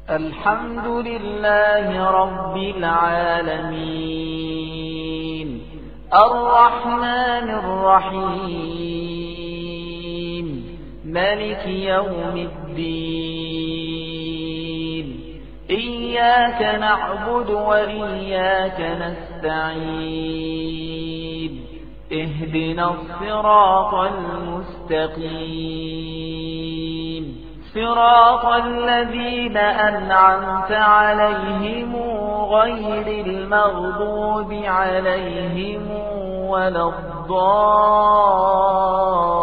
الحمد لله رب العالمين الرحمن الرحيم مالك يوم الدين إياك نعبد وإياك نستعين اهدنا الصراط المستقيم صراط الذين أنعمت عليهم غير المغضوب عليهم ولا الضالين